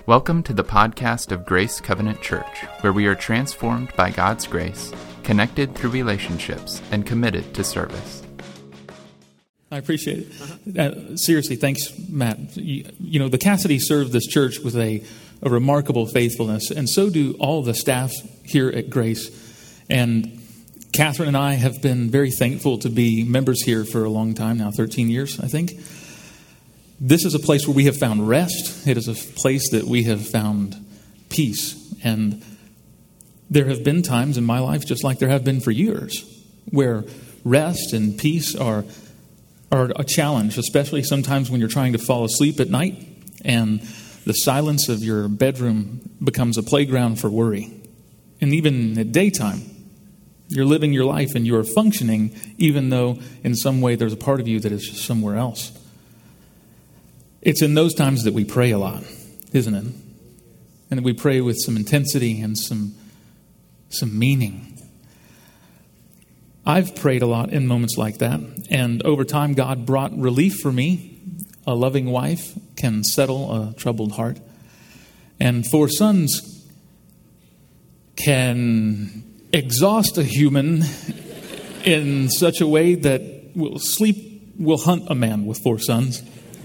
Welcome to the podcast of Grace Covenant Church, where we are transformed by God's grace, connected through relationships, and committed to service. I appreciate it. Seriously, thanks, Matt. You know, the Cassidy served this church with a remarkable faithfulness, and so do all the staff here at Grace. And Catherine and I have been very thankful to be members here for a long time now, 13 years, I think. This is a place where we have found rest. It is a place that we have found peace. And there have been times in my life, just like there have been for years, where rest and peace are a challenge, especially sometimes when you're trying to fall asleep at night and the silence of your bedroom becomes a playground for worry. And even at daytime, you're living your life and you're functioning, even though in some way there's a part of you that is just somewhere else. It's in those times that we pray a lot, isn't it? And that we pray with some intensity and some meaning. I've prayed a lot in moments like that, and over time God brought relief for me. A loving wife can settle a troubled heart, and 4 sons can exhaust a human in such a way that sleep will hunt a man with 4 sons.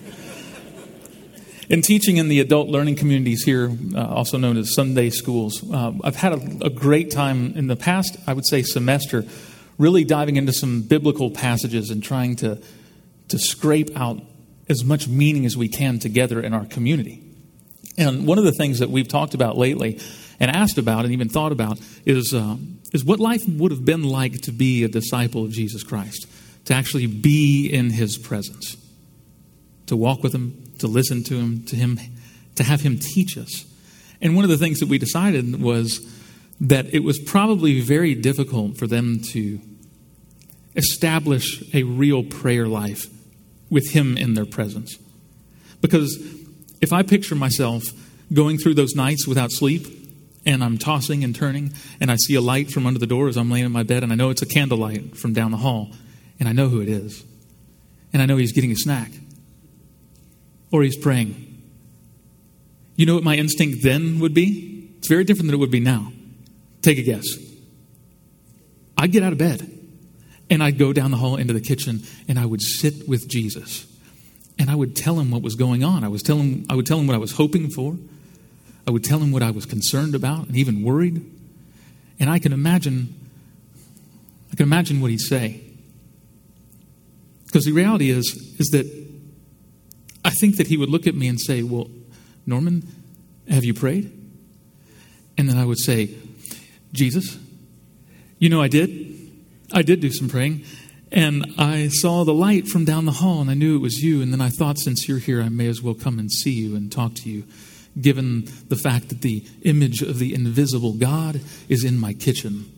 In teaching in the adult learning communities here, also known as Sunday schools, I've had a great time in the past, I would say, semester, really diving into some biblical passages and trying to scrape out as much meaning as we can together in our community. And one of the things that we've talked about lately and asked about and even thought about is what life would have been like to be a disciple of Jesus Christ, to actually be in His presence, to walk with Him, to listen to Him, to have Him teach us. And one of the things that we decided was that it was probably very difficult for them to establish a real prayer life with Him in their presence. Because if I picture myself going through those nights without sleep, and I'm tossing and turning, and I see a light from under the door as I'm laying in my bed, and I know it's a candlelight from down the hall, and I know who it is, and I know he's getting a snack, or he's praying. You know what my instinct then would be? It's very different than it would be now. Take a guess. I'd get out of bed and I'd go down the hall into the kitchen and I would sit with Jesus and I would tell Him what was going on. I would tell him what I was hoping for. I would tell Him what I was concerned about and even worried. And I can imagine what He'd say. Because the reality is that I think that He would look at me and say, "Well, Norman, have you prayed?" And then I would say, "Jesus, you know I did. I did do some praying. And I saw the light from down the hall and I knew it was you. And then I thought, since you're here, I may as well come and see you and talk to you, given the fact that the image of the invisible God is in my kitchen.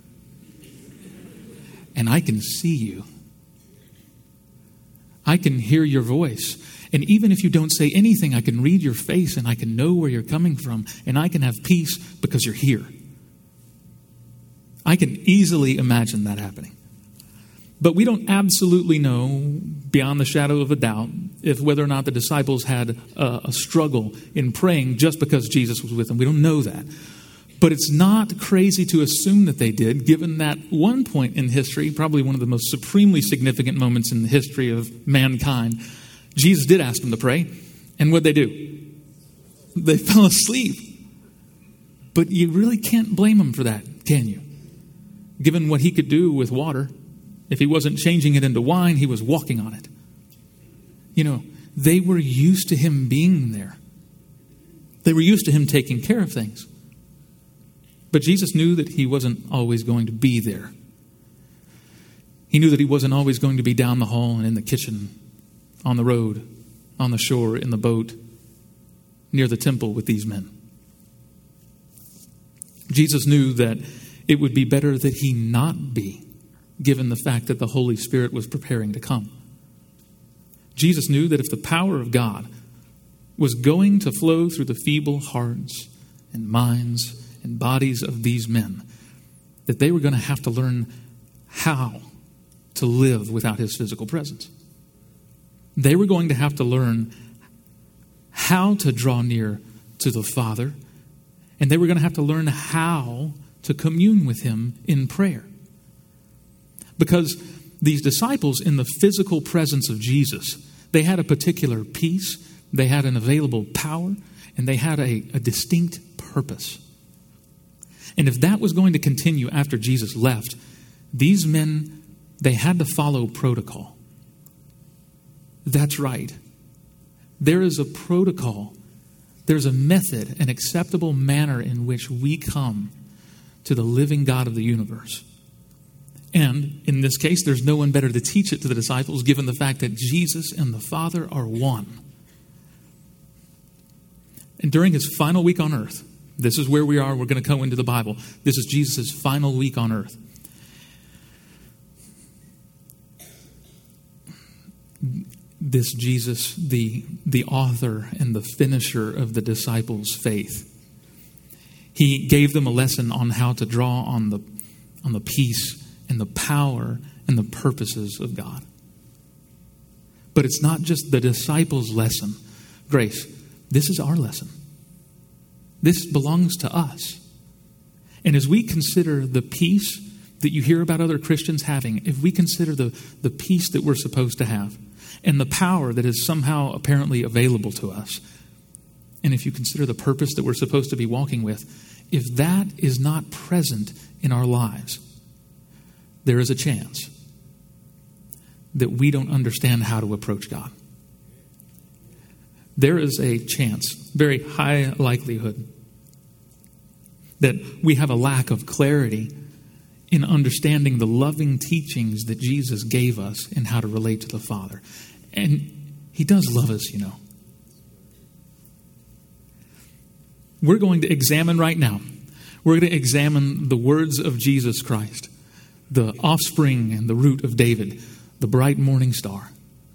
And I can see you. I can hear your voice. And even if you don't say anything, I can read your face and I can know where you're coming from. And I can have peace because you're here." I can easily imagine that happening. But we don't absolutely know, beyond the shadow of a doubt, if whether or not the disciples had a struggle in praying just because Jesus was with them. We don't know that. But it's not crazy to assume that they did, given that one point in history, probably one of the most supremely significant moments in the history of mankind, Jesus did ask them to pray. And what'd they do? They fell asleep. But you really can't blame them for that, can you? Given what He could do with water, if He wasn't changing it into wine, He was walking on it. You know, they were used to Him being there. They were used to Him taking care of things. But Jesus knew that He wasn't always going to be there. He knew that He wasn't always going to be down the hall and in the kitchen, on the road, on the shore, in the boat, near the temple with these men. Jesus knew that it would be better that He not be, given the fact that the Holy Spirit was preparing to come. Jesus knew that if the power of God was going to flow through the feeble hearts and minds and bodies of these men, that they were going to have to learn how to live without His physical presence. They were going to have to learn how to draw near to the Father, and they were going to have to learn how to commune with him in prayer. Because these disciples, in the physical presence of Jesus, they had a particular peace, they had an available power, and they had a distinct purpose. And if that was going to continue after Jesus left, these men, they had to follow protocol. That's right. There is a protocol. There's a method, an acceptable manner in which we come to the living God of the universe. And in this case, there's no one better to teach it to the disciples, given the fact that Jesus and the Father are one. And during his final week on earth, this is where we are. We're going to go into the Bible. This is Jesus' final week on earth. This Jesus, the author and the finisher of the disciples' faith, he gave them a lesson on how to draw on the peace and the power and the purposes of God. But it's not just the disciples' lesson. Grace, this is our lesson. This belongs to us. And as we consider the peace that you hear about other Christians having, if we consider the peace that we're supposed to have and the power that is somehow apparently available to us, and if you consider the purpose that we're supposed to be walking with, if that is not present in our lives, there is a chance that we don't understand how to approach God. There is a chance, very high likelihood, that we have a lack of clarity in understanding the loving teachings that Jesus gave us in how to relate to the Father. And he does love us, you know. We're going to examine right now. We're going to examine the words of Jesus Christ, the offspring and the root of David, the bright morning star.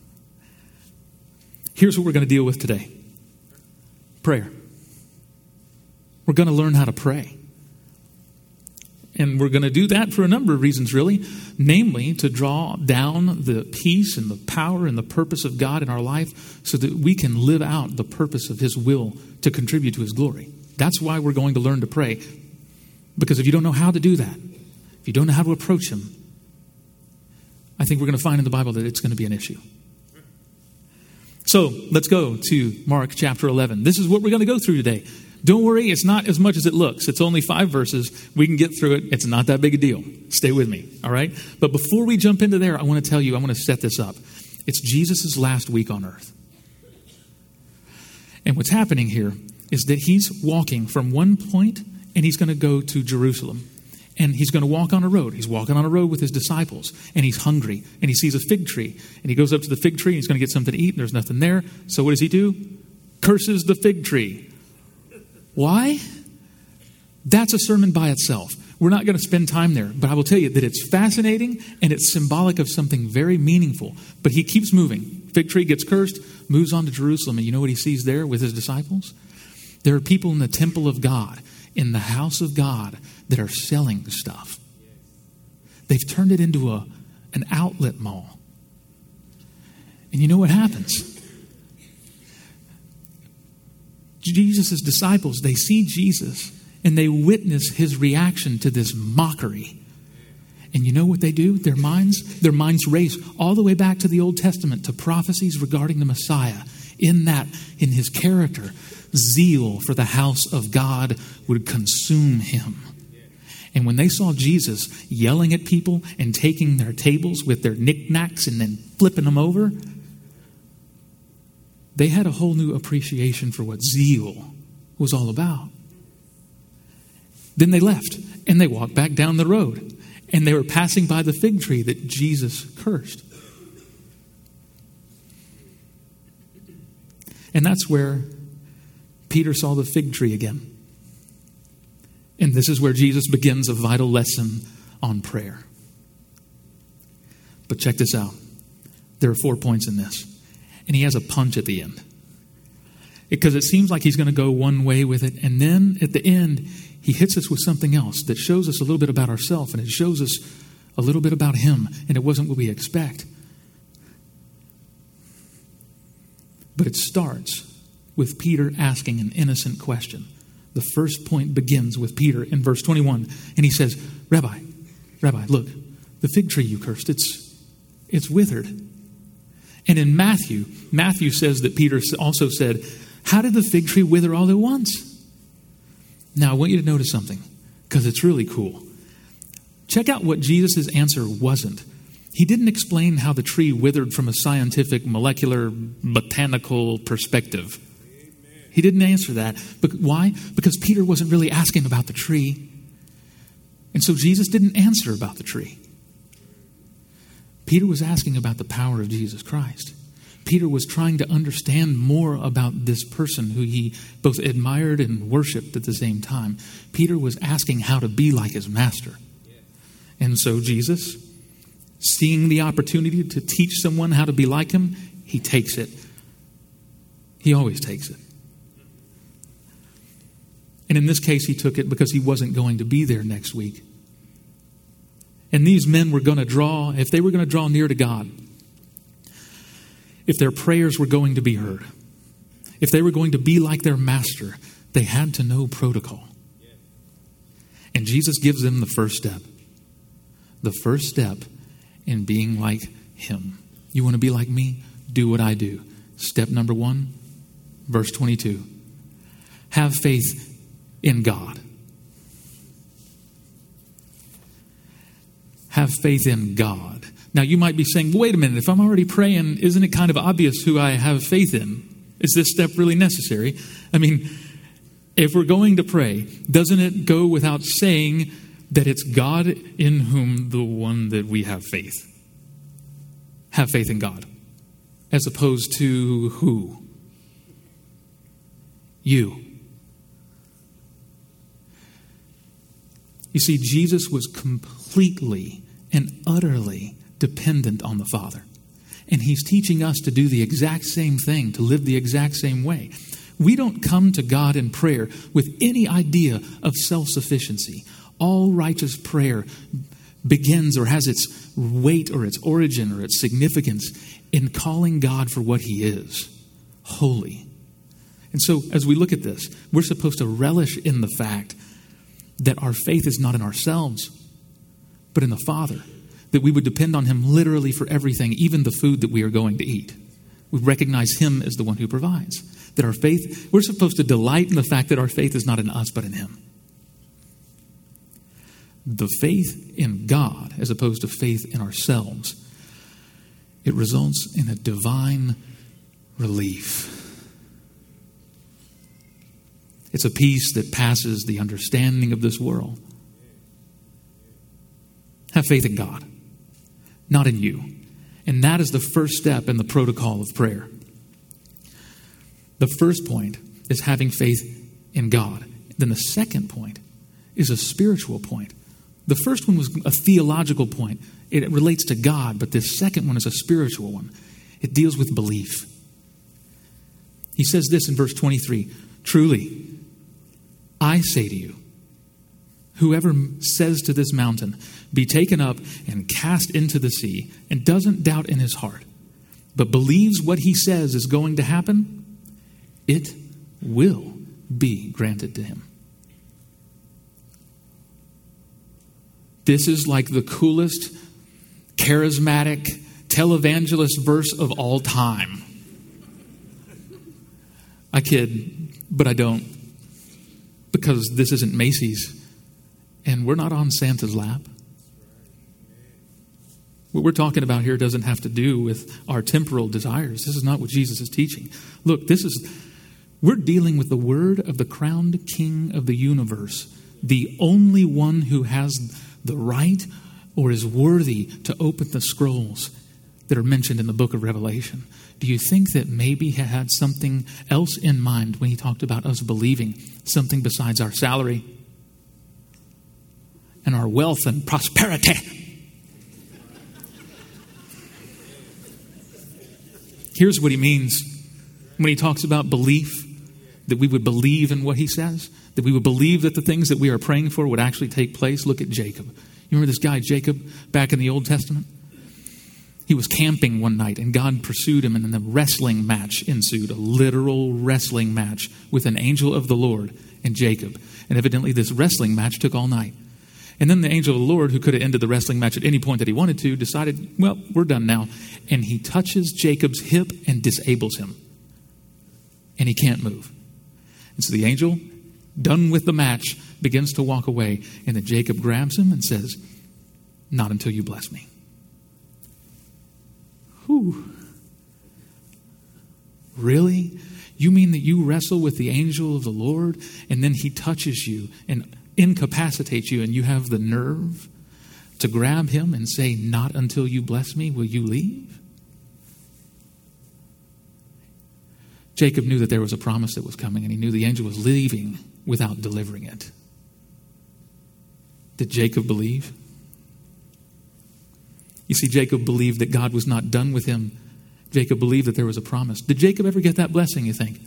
Here's what we're going to deal with today. Prayer. We're going to learn how to pray. And we're going to do that for a number of reasons, really. Namely, to draw down the peace and the power and the purpose of God in our life so that we can live out the purpose of his will to contribute to his glory. That's why we're going to learn to pray. Because if you don't know how to do that, if you don't know how to approach him, I think we're going to find in the Bible that it's going to be an issue. So let's go to Mark chapter 11. This is what we're going to go through today. Don't worry, it's not as much as it looks. It's only 5 verses. We can get through it. It's not that big a deal. Stay with me, all right? But before we jump into there, I want to tell you, I want to set this up. It's Jesus' last week on earth. And what's happening here is that he's walking from one point and he's going to go to Jerusalem. And he's going to walk on a road. He's walking on a road with his disciples. And he's hungry. And he sees a fig tree. And he goes up to the fig tree and he's going to get something to eat. And there's nothing there. So what does he do? Curses the fig tree. Why? That's a sermon by itself. We're not going to spend time there. But I will tell you that it's fascinating and it's symbolic of something very meaningful. But he keeps moving. Fig tree gets cursed, moves on to Jerusalem. And you know what he sees there with his disciples? There are people in the temple of God, in the house of God, that are selling stuff. They've turned it into an outlet mall. And you know what happens? Jesus' disciples, they see Jesus and they witness his reaction to this mockery. And you know what they do? Their minds race all the way back to the Old Testament, to prophecies regarding the Messiah. In his character, zeal for the house of God would consume him. And when they saw Jesus yelling at people and taking their tables with their knickknacks and then flipping them over, they had a whole new appreciation for what zeal was all about. Then they left and they walked back down the road and they were passing by the fig tree that Jesus cursed. And that's where Peter saw the fig tree again. And this is where Jesus begins a vital lesson on prayer. But check this out. There are 4 points in this. And he has a punch at the end. Because it seems like he's going to go one way with it. And then at the end, he hits us with something else that shows us a little bit about ourselves. And it shows us a little bit about him. And it wasn't what we expect. But it starts with Peter asking an innocent question. The first point begins with Peter in verse 21. And he says, Rabbi, look, the fig tree you cursed, it's withered. And in Matthew says that Peter also said, how did the fig tree wither all at once? Now, I want you to notice something, because it's really cool. Check out what Jesus' answer wasn't. He didn't explain how the tree withered from a scientific, molecular, botanical perspective. He didn't answer that. But why? Because Peter wasn't really asking about the tree. And so Jesus didn't answer about the tree. Peter was asking about the power of Jesus Christ. Peter was trying to understand more about this person who he both admired and worshiped at the same time. Peter was asking how to be like his master. And so Jesus, seeing the opportunity to teach someone how to be like him, he takes it. He always takes it. And in this case, he took it because he wasn't going to be there next week. And these men were going to draw, if they were going to draw near to God, if their prayers were going to be heard, if they were going to be like their master, they had to know protocol. And Jesus gives them the first step. The first step in being like him. You want to be like me? Do what I do. Step number 1, verse 22. Have faith in God. Have faith in God. Now you might be saying, wait a minute, if I'm already praying, isn't it kind of obvious who I have faith in? Is this step really necessary? I mean, if we're going to pray, doesn't it go without saying that it's God in whom the one that we have faith? Have faith in God. As opposed to who? You. You see, Jesus was completely and utterly dependent on the Father. And he's teaching us to do the exact same thing, to live the exact same way. We don't come to God in prayer with any idea of self-sufficiency. All righteous prayer begins or has its weight or its origin or its significance in calling God for what he is, holy. And so as we look at this, we're supposed to relish in the fact that our faith is not in ourselves, but in the Father. That we would depend on him literally for everything, even the food that we are going to eat. We recognize him as the one who provides. That our faith, we're supposed to delight in the fact that our faith is not in us, but in him. The faith in God, as opposed to faith in ourselves, it results in a divine relief. It's a peace that passes the understanding of this world. Have faith in God, not in you. And that is the first step in the protocol of prayer. The first point is having faith in God. Then the second point is a spiritual point. The first one was a theological point. It relates to God, but this second one is a spiritual one. It deals with belief. He says this in verse 23, truly, I say to you, whoever says to this mountain, be taken up and cast into the sea, and doesn't doubt in his heart, but believes what he says is going to happen, it will be granted to him. This is like the coolest, charismatic, televangelist verse of all time. I kid, but I don't. Because this isn't Macy's, and we're not on Santa's lap. What we're talking about here doesn't have to do with our temporal desires. This is not what Jesus is teaching. Look, we're dealing with the word of the crowned king of the universe, the only one who has the right or is worthy to open the scrolls that are mentioned in the book of Revelation. Do you think that maybe he had something else in mind when he talked about us believing, something besides our salary and our wealth and prosperity? Here's what he means when he talks about belief, that we would believe in what he says, that we would believe that the things that we are praying for would actually take place. Look at Jacob. You remember this guy, Jacob, back in the Old Testament? He was camping one night, and God pursued him, and then a wrestling match ensued, a literal wrestling match with an angel of the Lord and Jacob. And evidently this wrestling match took all night. And then the angel of the Lord, who could have ended the wrestling match at any point that he wanted to, decided, well, we're done now. And he touches Jacob's hip and disables him. And he can't move. And so the angel, done with the match, begins to walk away. And then Jacob grabs him and says, not until you bless me. Whew. Really? You mean that you wrestle with the angel of the Lord and then he touches you and incapacitates you and you have the nerve to grab him and say, not until you bless me will you leave? Jacob knew that there was a promise that was coming, and he knew the angel was leaving without delivering it. Did Jacob believe? You see, Jacob believed that God was not done with him. Jacob believed that there was a promise. Did Jacob ever get that blessing, you think?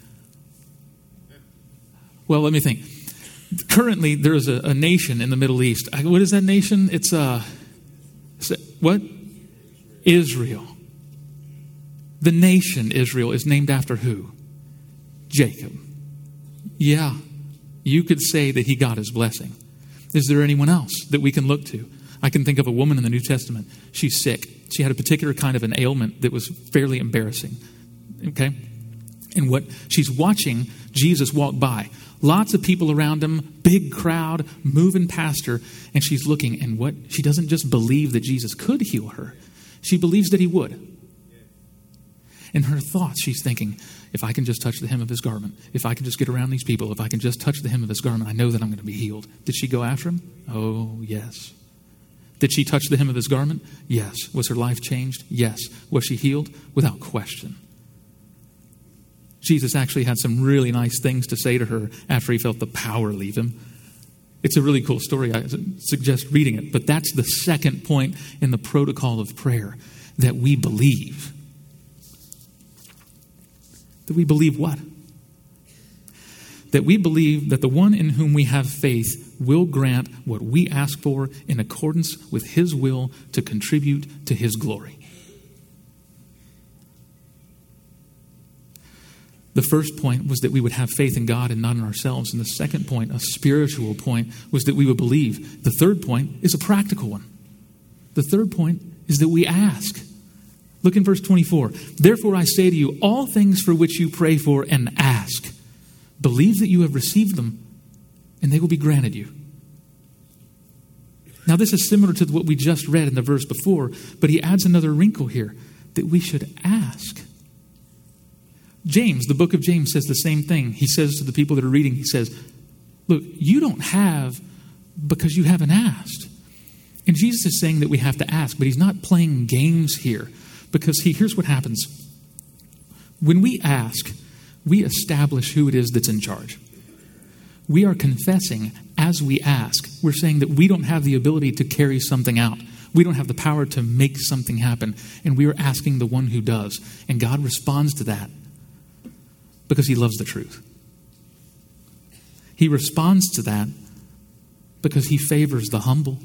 Well, let me think. Currently, there is a nation in the Middle East. What is that nation? It's what? Israel. The nation Israel is named after who? Jacob. Yeah, you could say that he got his blessing. Is there anyone else that we can look to? I can think of a woman in the New Testament. She's sick. She had a particular kind of an ailment that was fairly embarrassing. Okay? And what she's watching Jesus walk by. Lots of people around him, big crowd, moving past her. And she's looking, and what? She doesn't just believe that Jesus could heal her. She believes that he would. In her thoughts, she's thinking, if I can just touch the hem of his garment, if I can just get around these people, if I can just touch the hem of his garment, I know that I'm going to be healed. Did she go after him? Oh, yes. Did she touch the hem of his garment? Yes. Was her life changed? Yes. Was she healed? Without question. Jesus actually had some really nice things to say to her after he felt the power leave him. It's a really cool story. I suggest reading it. But that's the second point in the protocol of prayer, that we believe. That we believe what? That we believe that the one in whom we have faith will grant what we ask for in accordance with his will to contribute to his glory. The first point was that we would have faith in God and not in ourselves. And the second point, a spiritual point, was that we would believe. The third point is a practical one. The third point is that we ask. Look in verse 24. Therefore I say to you, all things for which you pray for and ask, believe that you have received them, and they will be granted you. Now this is similar to what we just read in the verse before, but he adds another wrinkle here, that we should ask. James, the book of James, says the same thing. He says to the people that are reading, he says, look, you don't have because you haven't asked. And Jesus is saying that we have to ask, but he's not playing games here, because here's what happens. When we ask, we establish who it is that's in charge. We are confessing as we ask. We're saying that we don't have the ability to carry something out. We don't have the power to make something happen. And we are asking the one who does. And God responds to that because he loves the truth. He responds to that because he favors the humble.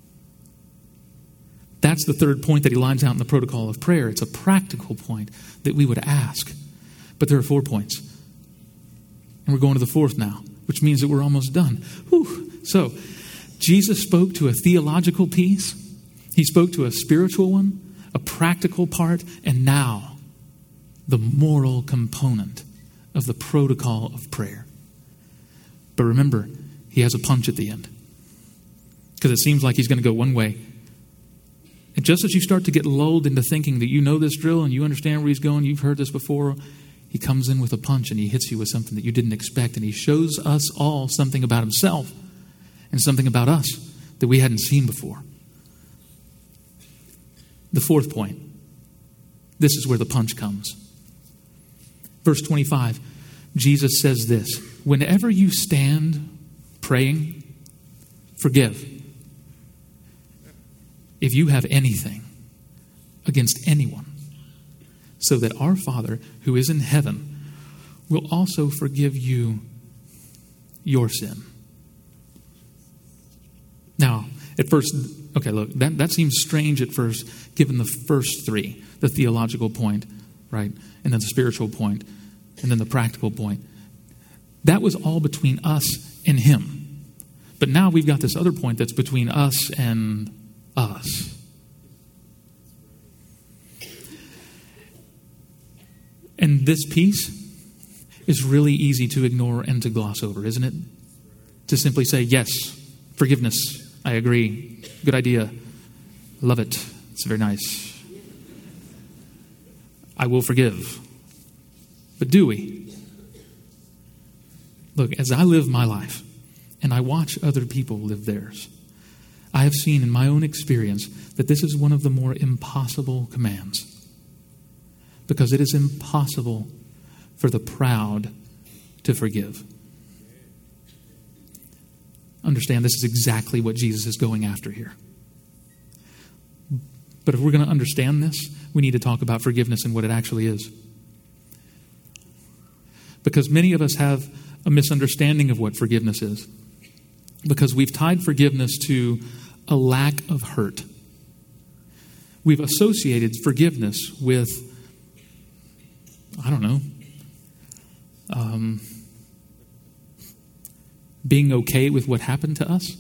That's the third point that he lines out in the protocol of prayer. It's a practical point that we would ask. But there are 4 points. And we're going to the fourth now, which means that we're almost done. Whew. So, Jesus spoke to a theological piece. He spoke to a spiritual one, a practical part, and now the moral component of the protocol of prayer. But remember, he has a punch at the end. Because it seems like he's going to go one way. And just as you start to get lulled into thinking that you know this drill and you understand where he's going, you've heard this before, he comes in with a punch and he hits you with something that you didn't expect. And he shows us all something about himself and something about us that we hadn't seen before. The fourth point. This is where the punch comes. Verse 25, Jesus says this, whenever you stand praying, forgive. If you have anything against anyone, so that our Father who is in heaven will also forgive you your sin. Now, at first, Okay, look, that seems strange at first, given the first three, the theological point, right? And then the spiritual point, and then the practical point. That was all between us and him. But now we've got this other point that's between us and us. And this piece is really easy to ignore and to gloss over, isn't it? To simply say, yes, forgiveness, I agree, good idea, love it, it's very nice. I will forgive. But do we? Look, as I live my life and I watch other people live theirs, I have seen in my own experience that this is one of the more impossible commands. Because it is impossible for the proud to forgive. Understand, this is exactly what Jesus is going after here. But if we're going to understand this, we need to talk about forgiveness and what it actually is. Because many of us have a misunderstanding of what forgiveness is. Because we've tied forgiveness to a lack of hurt. We've associated forgiveness with, I don't know, being okay with what happened to us.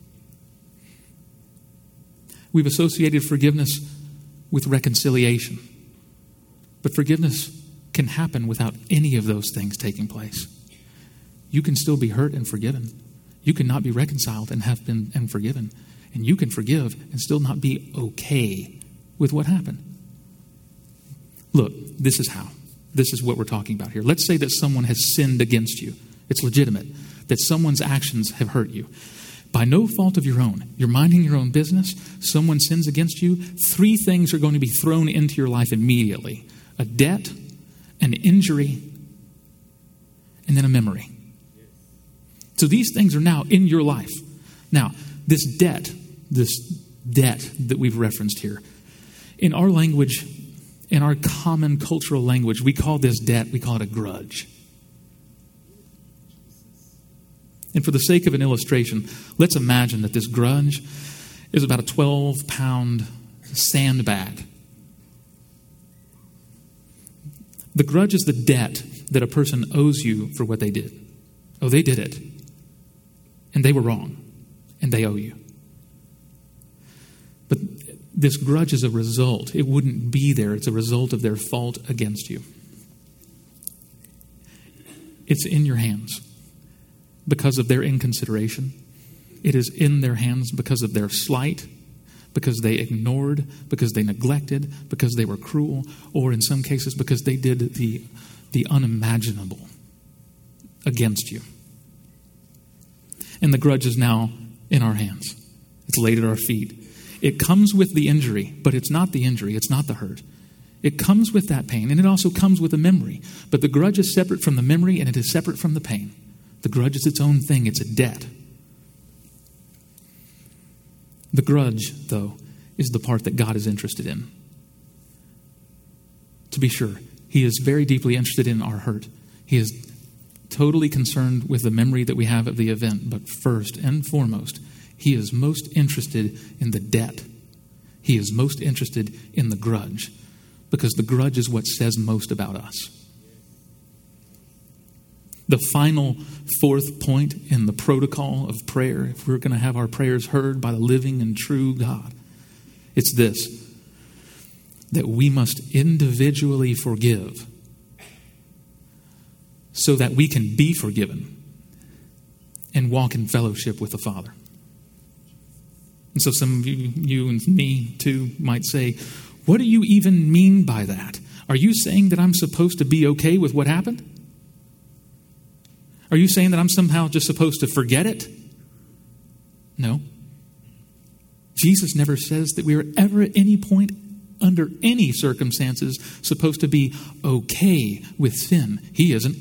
We've associated forgiveness with reconciliation. But forgiveness can happen without any of those things taking place. You can still be hurt and forgiven. You can not be reconciled and have been and forgiven. And you can forgive and still not be okay with what happened. Look, this is how. This is what we're talking about here. Let's say that someone has sinned against you. It's legitimate. That someone's actions have hurt you. By no fault of your own. You're minding your own business. Someone sins against you. 3 things are going to be thrown into your life immediately. A debt, an injury, and then a memory. So these things are now in your life. Now, this debt that we've referenced here, in our language, in our common cultural language, we call this debt, we call it a grudge. And for the sake of an illustration, let's imagine that this grudge is about a 12-pound sandbag. The grudge is the debt that a person owes you for what they did. Oh, they did it. And they were wrong. And they owe you. But this grudge is a result. It wouldn't be there. It's a result of their fault against you. It's in your hands because of their inconsideration. It is in their hands because of their slight, because they ignored, because they neglected, because they were cruel, or in some cases because they did the unimaginable against you. And the grudge is now in our hands. It's laid at our feet. It comes with the injury, but it's not the injury. It's not the hurt. It comes with that pain, and it also comes with a memory. But the grudge is separate from the memory, and it is separate from the pain. The grudge is its own thing. It's a debt. The grudge, though, is the part that God is interested in. To be sure, He is very deeply interested in our hurt. He is totally concerned with the memory that we have of the event. But first and foremost, He is most interested in the debt. He is most interested in the grudge, because the grudge is what says most about us. The final 4th point in the protocol of prayer, if we're going to have our prayers heard by the living and true God, it's this: that we must individually forgive so that we can be forgiven and walk in fellowship with the Father. And so some of you and me too might say, what do you even mean by that? Are you saying that I'm supposed to be okay with what happened? Are you saying that I'm somehow just supposed to forget it? No. Jesus never says that we are ever at any point, under any circumstances, supposed to be okay with sin. He isn't.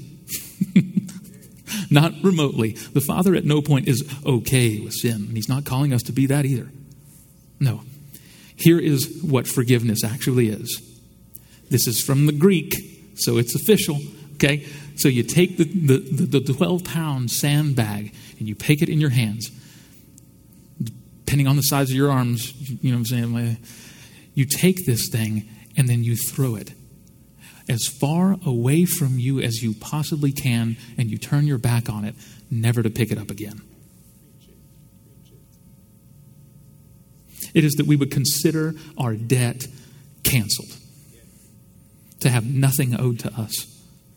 Not remotely. The Father at no point is okay with sin. He's not calling us to be that either. No. Here is what forgiveness actually is. This is from the Greek, so it's official. Okay? So you take the 12-pound sandbag and you take it in your hands. depending on the size of your arms, you know what I'm saying? You take this thing and then you throw it as far away from you as you possibly can, and you turn your back on it, never to pick it up again. It is that we would consider our debt canceled, to have nothing owed to us.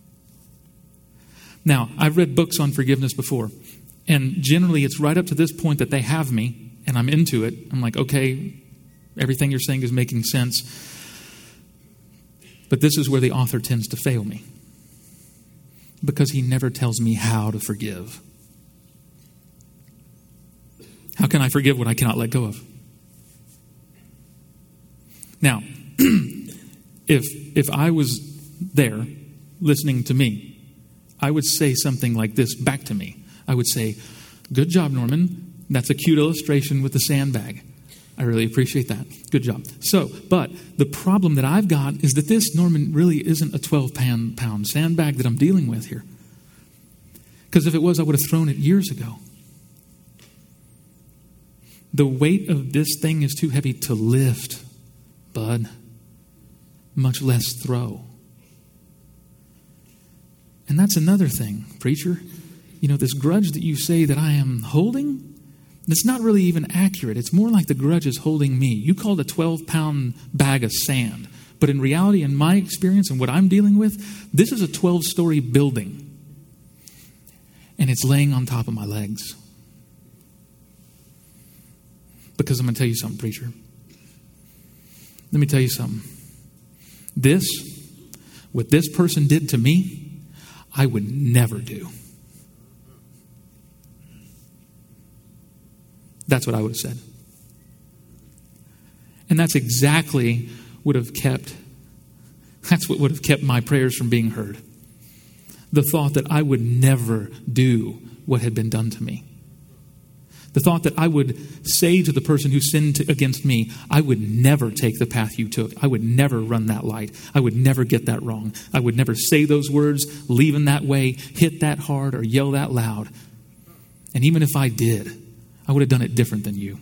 Now, I've read books on forgiveness before, and generally it's right up to this point that they have me, and I'm into it. I'm like, okay, everything you're saying is making sense. But this is where the author tends to fail me, because he never tells me how to forgive. How can I forgive what I cannot let go of? Now, if I was there listening to me, I would say something like this back to me. I would say, good job, Norman. That's a cute illustration with the sandbag. I really appreciate that. Good job. So, but the problem that I've got is that this, Norman, really isn't a 12-pound sandbag that I'm dealing with here. Because if it was, I would have thrown it years ago. The weight of this thing is too heavy to lift, bud, much less throw. And that's another thing, preacher. You know, this grudge that you say that I am holding, that's not really even accurate. It's more like the grudge is holding me. You called a 12-pound bag of sand. But in reality, in my experience and what I'm dealing with, this is a 12-story building. And it's laying on top of my legs. Because I'm going to tell you something, preacher. Let me tell you something. What this person did to me, I would never do. That's what I would have said. And that's exactly what would have kept my prayers from being heard. The thought that I would never do what had been done to me. The thought that I would say to the person who sinned against me, I would never take the path you took. I would never run that light. I would never get that wrong. I would never say those words, leave in that way, hit that hard, or yell that loud. And even if I did, I would have done it different than you.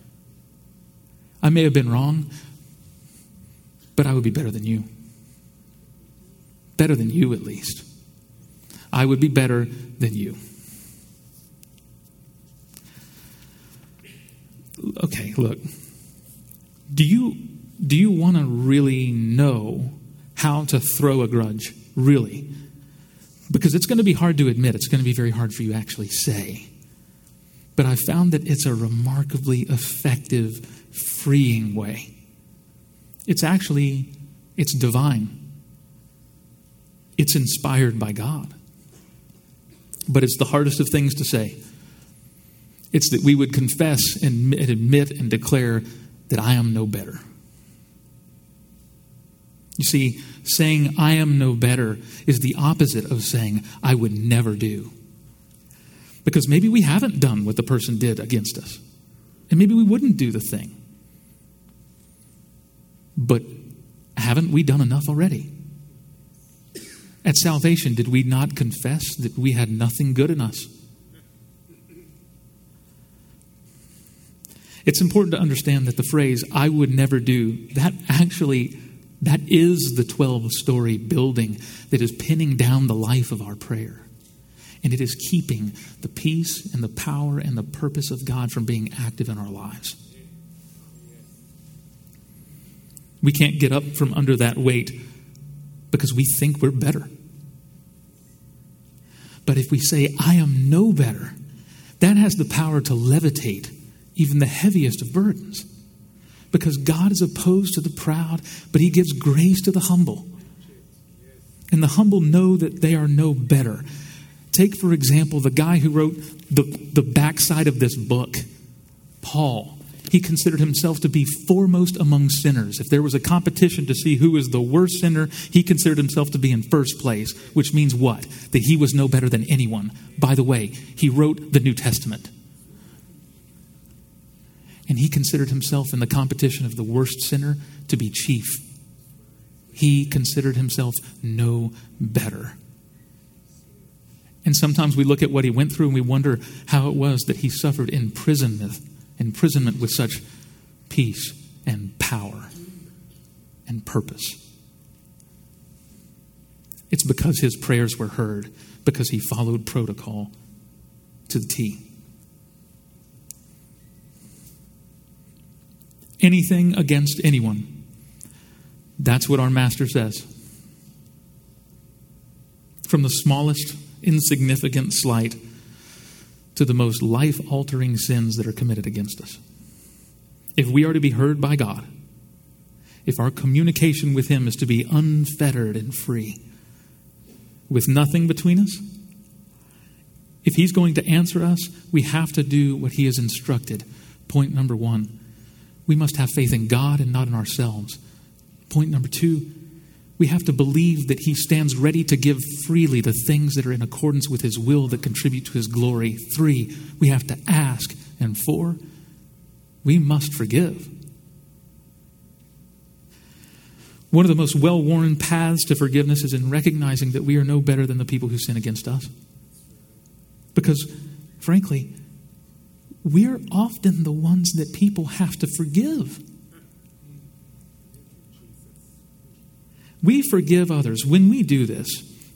I may have been wrong, but I would be better than you. Better than you, at least. I would be better than you. Okay, look. Do you want to really know how to throw a grudge? Really? Because it's going to be hard to admit. It's going to be very hard for you to actually say. But I found that it's a remarkably effective, freeing way. It's divine. It's inspired by God. But it's the hardest of things to say. It's that we would confess and admit and declare that I am no better. You see, saying I am no better is the opposite of saying I would never do. Because maybe we haven't done what the person did against us. And maybe we wouldn't do the thing. But haven't we done enough already? At salvation, did we not confess that we had nothing good in us? It's important to understand that the phrase, I would never do, that is the 12-story building that is pinning down the life of our prayer. And it is keeping the peace and the power and the purpose of God from being active in our lives. We can't get up from under that weight because we think we're better. But if we say, I am no better, that has the power to levitate even the heaviest of burdens. Because God is opposed to the proud, but He gives grace to the humble. And the humble know that they are no better. Take, for example, the guy who wrote the backside of this book, Paul. He considered himself to be foremost among sinners. If there was a competition to see who was the worst sinner, he considered himself to be in first place, which means what? That he was no better than anyone. By the way, he wrote the New Testament. And he considered himself in the competition of the worst sinner to be chief. He considered himself no better. And sometimes we look at what he went through and we wonder how it was that he suffered imprisonment imprisonment with such peace and power and purpose? It's because his prayers were heard, because he followed protocol to the T. Anything against anyone. That's what our Master says. From the smallest insignificant slight to the most life-altering sins that are committed against us. If we are to be heard by God, if our communication with him is to be unfettered and free, with nothing between us, if he's going to answer us, we have to do what he has instructed. Point number 1, we must have faith in God and not in ourselves. Point number 2, we have to believe that he stands ready to give freely the things that are in accordance with his will that contribute to his glory. 3, we have to ask. And 4, we must forgive. One of the most well-worn paths to forgiveness is in recognizing that we are no better than the people who sin against us. Because, frankly, we're often the ones that people have to forgive. We forgive others. When we do this,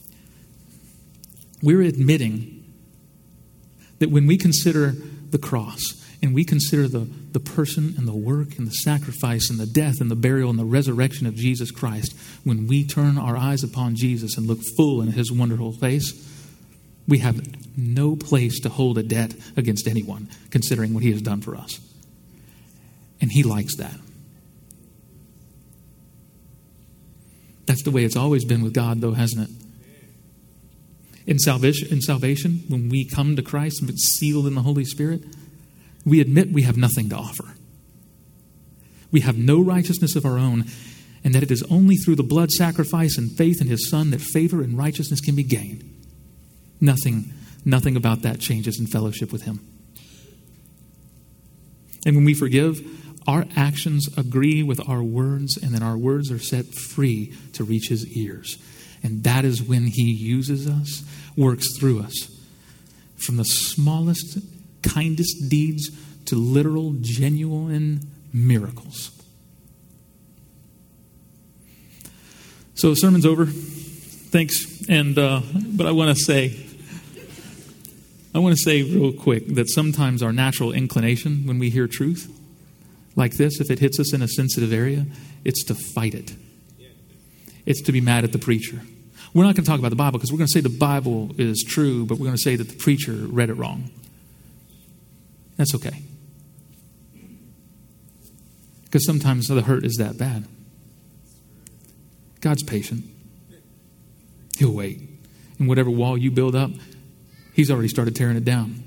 we're admitting that when we consider the cross and we consider the person and the work and the sacrifice and the death and the burial and the resurrection of Jesus Christ, when we turn our eyes upon Jesus and look full in his wonderful face, we have no place to hold a debt against anyone, considering what he has done for us. And he likes that. That's the way it's always been with God, though, hasn't it? In salvation, when we come to Christ and be sealed in the Holy Spirit, we admit we have nothing to offer. We have no righteousness of our own, and that it is only through the blood sacrifice and faith in his Son that favor and righteousness can be gained. Nothing about that changes in fellowship with him. And when we forgive, our actions agree with our words, and then our words are set free to reach his ears. And that is when he uses us, works through us. From the smallest, kindest deeds to literal, genuine miracles. So the sermon's over. Thanks. And but I want to say real quick that sometimes our natural inclination when we hear truth like this, if it hits us in a sensitive area, it's to fight it. It's to be mad at the preacher. We're not going to talk about the Bible because we're going to say the Bible is true, but we're going to say that the preacher read it wrong. That's okay. Because sometimes the hurt is that bad. God's patient. He'll wait. And whatever wall you build up, he's already started tearing it down.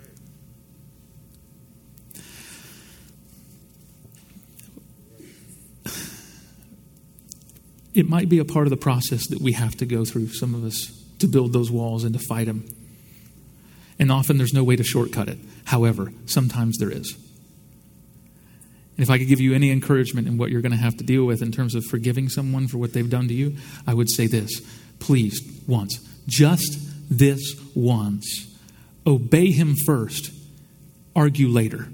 It might be a part of the process that we have to go through, some of us, to build those walls and to fight them. And often there's no way to shortcut it. However, sometimes there is. And if I could give you any encouragement in what you're going to have to deal with in terms of forgiving someone for what they've done to you, I would say this. Please, once, just this once, obey him first, argue later.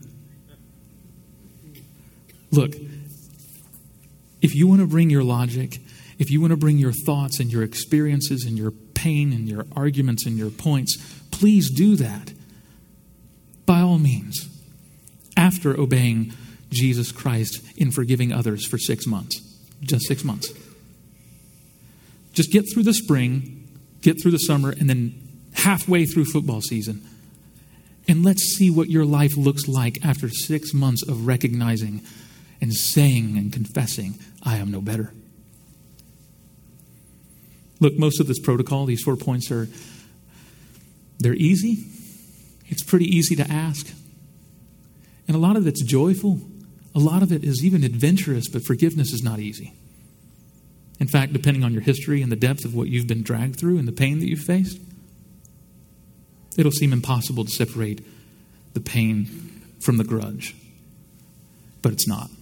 Look, if you want to bring your logic, if you want to bring your thoughts and your experiences and your pain and your arguments and your points, please do that. By all means, after obeying Jesus Christ in forgiving others for 6 months. Just 6 months. Just get through the spring, get through the summer, and then halfway through football season. And let's see what your life looks like after 6 months of recognizing and saying and confessing, I am no better. Look, most of this protocol, these 4 points they're easy. It's pretty easy to ask. And a lot of it's joyful. A lot of it is even adventurous, but forgiveness is not easy. In fact, depending on your history and the depth of what you've been dragged through and the pain that you've faced, it'll seem impossible to separate the pain from the grudge. But it's not.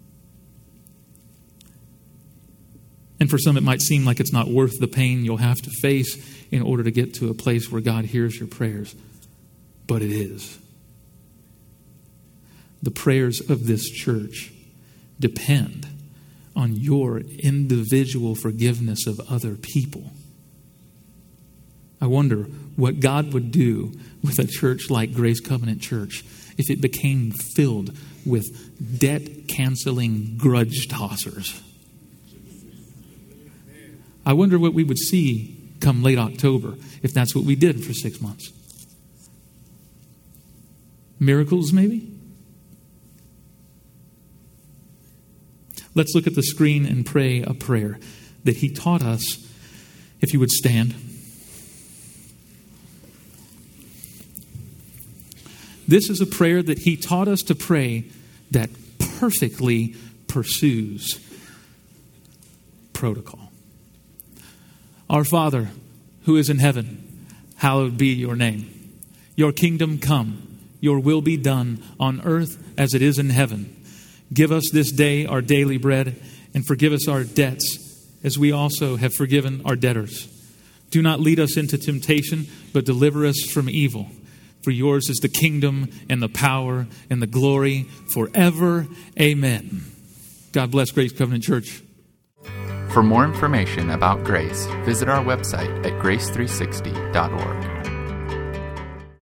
And for some, it might seem like it's not worth the pain you'll have to face in order to get to a place where God hears your prayers. But it is. the prayers of this church depend on your individual forgiveness of other people. I wonder what God would do with a church like Grace Covenant Church if it became filled with debt-canceling grudge tossers. I wonder what we would see come late October if that's what we did for 6 months. Miracles, maybe? Let's look at the screen and pray a prayer that he taught us. If you would stand. This is a prayer that he taught us to pray that perfectly pursues protocol. Our Father, who is in heaven, hallowed be your name. Your kingdom come, your will be done on earth as it is in heaven. Give us this day our daily bread, and forgive us our debts as we also have forgiven our debtors. Do not lead us into temptation, but deliver us from evil. For yours is the kingdom and the power and the glory forever. Amen. God bless Grace Covenant Church. For more information about Grace, visit our website at grace360.org.